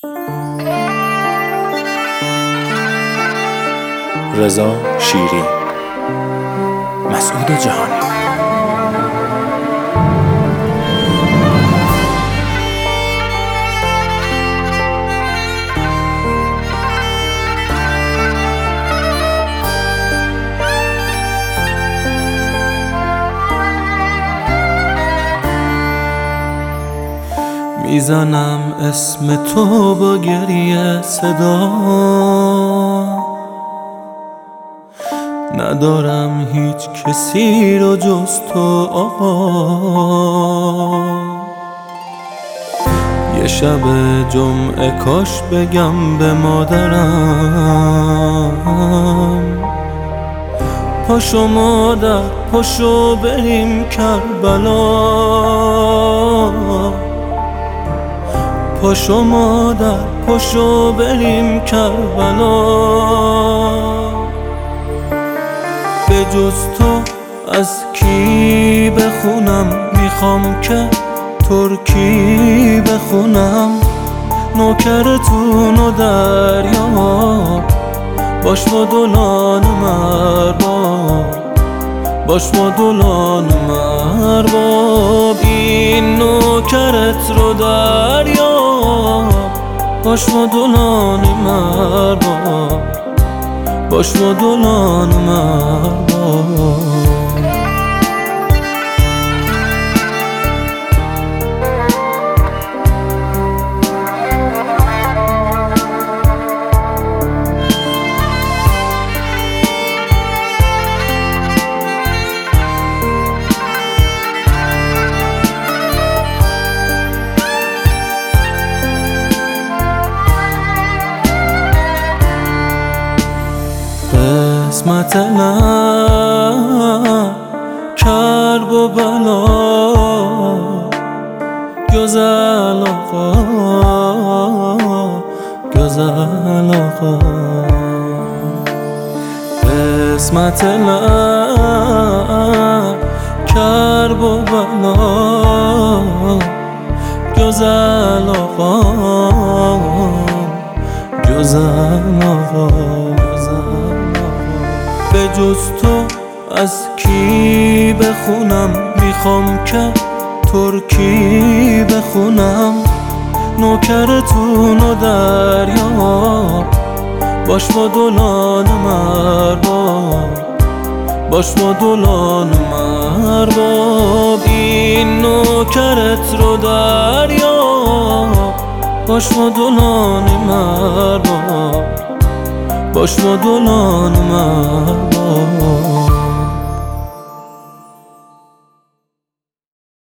رضا شیری، مسعود جهانی. میزنم اسم تو با گریه صدا، ندارم هیچ کسی رو جز تو آقا. یه شب جمعه کاش بگم به مادرم، پاشو مادر پاشو بریم کربلا. پاشو مادر پاشو بریم کربلا. به جز تو از کی بخونم، میخوام که ترکی بخونم. نوکرتون و دریا باش مدلان مرباب، باش مدلان مرباب. این نوکرت رو دریا باش مدلان مرباب، باش مدلان مرباب. قسمت من کرب و بلا، گزل آقا گزل آقا. قسمت من کرب و بلا، گزل آقا گزل آقا. به جز تو از کی بخونم، میخوام که ترکی بخونم. نوکرتون و دریا باش مدلان مرباب، باش مدلان مرباب. این نوکرت رو دریا باش مدلان مرباب، باش مدلان مرباب.